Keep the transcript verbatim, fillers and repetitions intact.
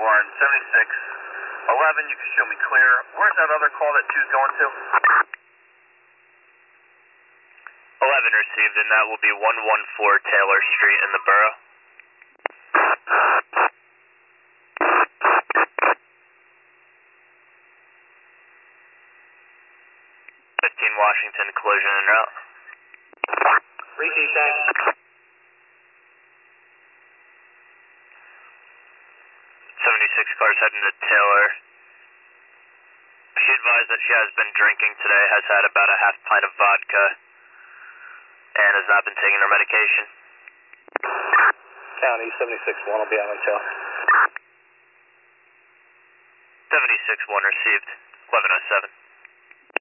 one, seventy-six eleven, you can show me clear. Where's that other call that two's going to? eleven received, and that will be one one four Taylor Street in the borough. fifteen Washington, collision en route. Repeat, thanks. seventy-six cars heading to Taylor. She advised that she has been drinking today, has had about a half pint of vodka, and has not been taking her medication. County seventy-six one will be out on tail. seventy-six one received, eleven oh seven.